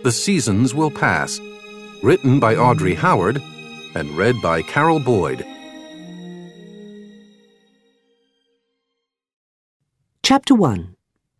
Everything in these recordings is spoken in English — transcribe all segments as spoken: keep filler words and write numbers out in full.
The Seasons Will Pass, written by Audrey Howard and read by Carol Boyd. Chapter one.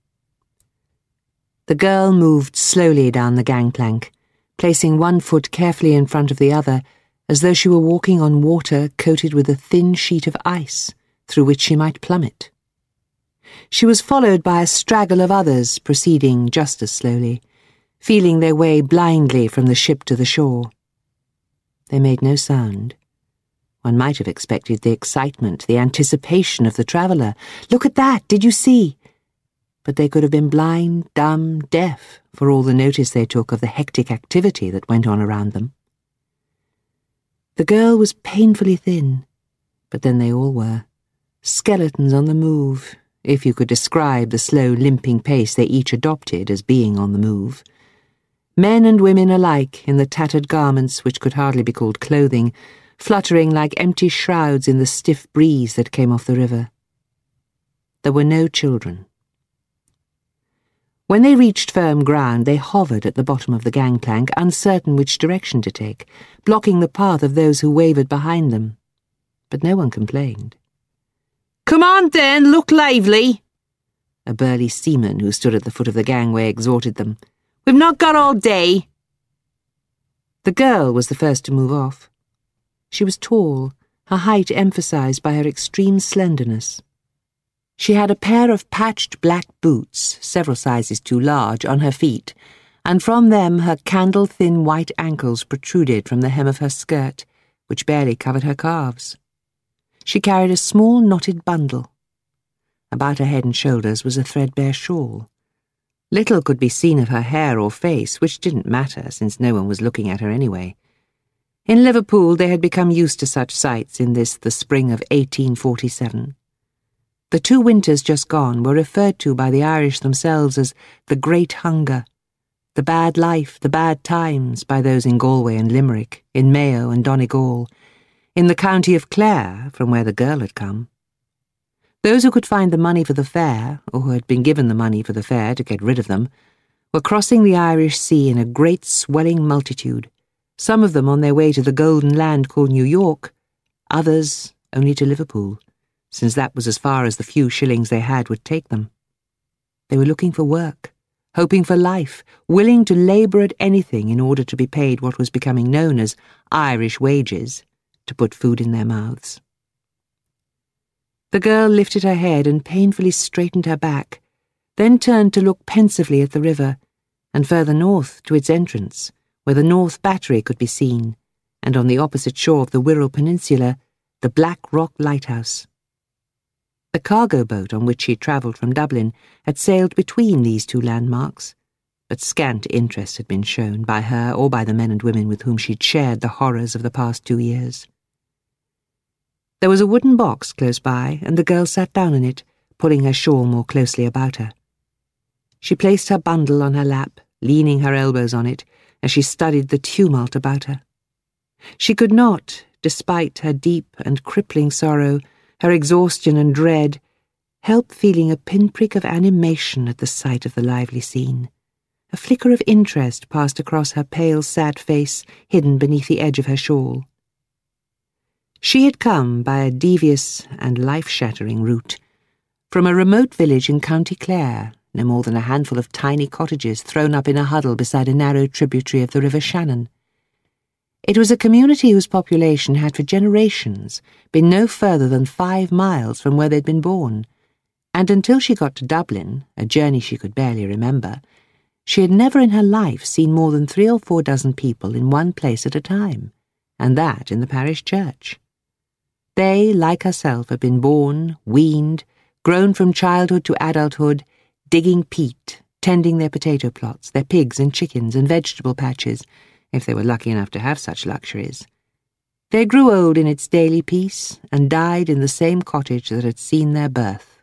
The girl moved slowly down the gangplank, placing one foot carefully in front of the other, as though she were walking on water coated with a thin sheet of ice through which she might plummet. She was followed by a straggle of others proceeding just as slowly, feeling their way blindly from the ship to the shore. They made no sound. One might have expected the excitement, the anticipation of the traveller. "Look at that! Did you see?" But they could have been blind, dumb, deaf, for all the notice they took of the hectic activity that went on around them. The girl was painfully thin, but then they all were. Skeletons on the move, if you could describe the slow, limping pace they each adopted as being on the move. Men and women alike in the tattered garments which could hardly be called clothing, fluttering like empty shrouds in the stiff breeze that came off the river. There were no children. When they reached firm ground, they hovered at the bottom of the gangplank, uncertain which direction to take, blocking the path of those who wavered behind them. But no one complained. "Come on, then, look lively!" A burly seaman who stood at the foot of the gangway exhorted them. "We've not got all day." The girl was the first to move off. She was tall, her height emphasized by her extreme slenderness. She had a pair of patched black boots, several sizes too large, on her feet, and from them her candle-thin white ankles protruded from the hem of her skirt, which barely covered her calves. She carried a small knotted bundle. About her head and shoulders was a threadbare shawl. Little could be seen of her hair or face, which didn't matter, since no one was looking at her anyway. In Liverpool they had become used to such sights in this, the spring of eighteen forty-seven. The two winters just gone were referred to by the Irish themselves as the Great Hunger, the bad life, the bad times by those in Galway and Limerick, in Mayo and Donegal, in the county of Clare, from where the girl had come. Those who could find the money for the fare, or who had been given the money for the fare to get rid of them, were crossing the Irish Sea in a great swelling multitude, some of them on their way to the golden land called New York, others only to Liverpool, since that was as far as the few shillings they had would take them. They were looking for work, hoping for life, willing to labour at anything in order to be paid what was becoming known as Irish wages, to put food in their mouths. The girl lifted her head and painfully straightened her back, then turned to look pensively at the river, and further north to its entrance, where the North Battery could be seen, and on the opposite shore of the Wirral Peninsula, the Black Rock Lighthouse. The cargo boat on which she travelled from Dublin had sailed between these two landmarks, but scant interest had been shown by her or by the men and women with whom she'd shared the horrors of the past two years. There was a wooden box close by, and the girl sat down in it, pulling her shawl more closely about her. She placed her bundle on her lap, leaning her elbows on it, as she studied the tumult about her. She could not, despite her deep and crippling sorrow, her exhaustion and dread, help feeling a pinprick of animation at the sight of the lively scene. A flicker of interest passed across her pale, sad face, hidden beneath the edge of her shawl. She had come by a devious and life-shattering route, from a remote village in County Clare, no more than a handful of tiny cottages thrown up in a huddle beside a narrow tributary of the River Shannon. It was a community whose population had for generations been no further than five miles from where they'd been born, and until she got to Dublin, a journey she could barely remember, she had never in her life seen more than three or four dozen people in one place at a time, and that in the parish church. They, like herself, had been born, weaned, grown from childhood to adulthood, digging peat, tending their potato plots, their pigs and chickens and vegetable patches, if they were lucky enough to have such luxuries. They grew old in its daily peace and died in the same cottage that had seen their birth.